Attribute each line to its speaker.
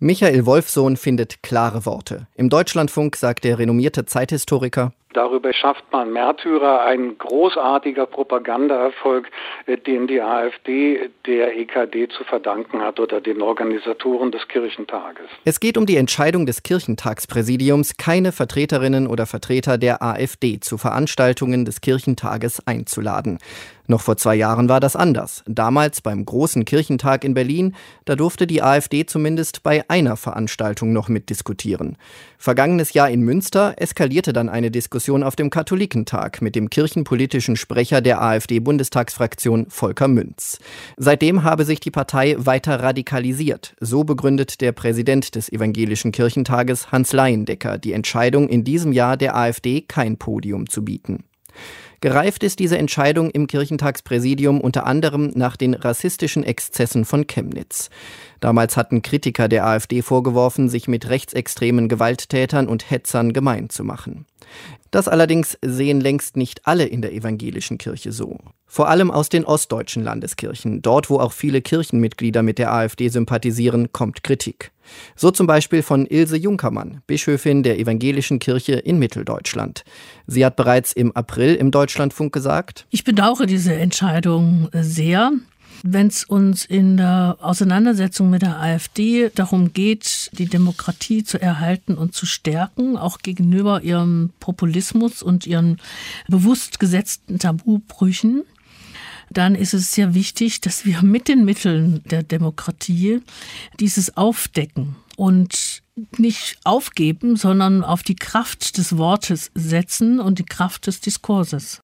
Speaker 1: Michael Wolfsohn findet klare Worte. Im Deutschlandfunk sagt der renommierte Zeithistoriker:
Speaker 2: Darüber schafft man Märtyrer, ein großartiger Propagandaerfolg, den die AfD der EKD zu verdanken hat oder den Organisatoren des Kirchentages.
Speaker 1: Es geht um die Entscheidung des Kirchentagspräsidiums, keine Vertreterinnen oder Vertreter der AfD zu Veranstaltungen des Kirchentages einzuladen. Noch vor 2 Jahren war das anders. Damals beim großen Kirchentag in Berlin, da durfte die AfD zumindest bei einer Veranstaltung noch mitdiskutieren. Vergangenes Jahr in Münster eskalierte dann eine Diskussion auf dem Katholikentag mit dem kirchenpolitischen Sprecher der AfD-Bundestagsfraktion Volker Münz. Seitdem habe sich die Partei weiter radikalisiert. So begründet der Präsident des Evangelischen Kirchentages, Hans Laiendecker, die Entscheidung, in diesem Jahr der AfD kein Podium zu bieten. Gereift ist diese Entscheidung im Kirchentagspräsidium unter anderem nach den rassistischen Exzessen von Chemnitz. Damals hatten Kritiker der AfD vorgeworfen, sich mit rechtsextremen Gewalttätern und Hetzern gemein zu machen. Das allerdings sehen längst nicht alle in der evangelischen Kirche so. Vor allem aus den ostdeutschen Landeskirchen, dort wo auch viele Kirchenmitglieder mit der AfD sympathisieren, kommt Kritik. So zum Beispiel von Ilse Junkermann, Bischöfin der evangelischen Kirche in Mitteldeutschland. Sie hat bereits im April im Deutschlandfunk gesagt:
Speaker 3: Ich bedauere diese Entscheidung sehr. Wenn es uns in der Auseinandersetzung mit der AfD darum geht, die Demokratie zu erhalten und zu stärken, auch gegenüber ihrem Populismus und ihren bewusst gesetzten Tabubrüchen, dann ist es sehr wichtig, dass wir mit den Mitteln der Demokratie dieses aufdecken und nicht aufgeben, sondern auf die Kraft des Wortes setzen und die Kraft des Diskurses.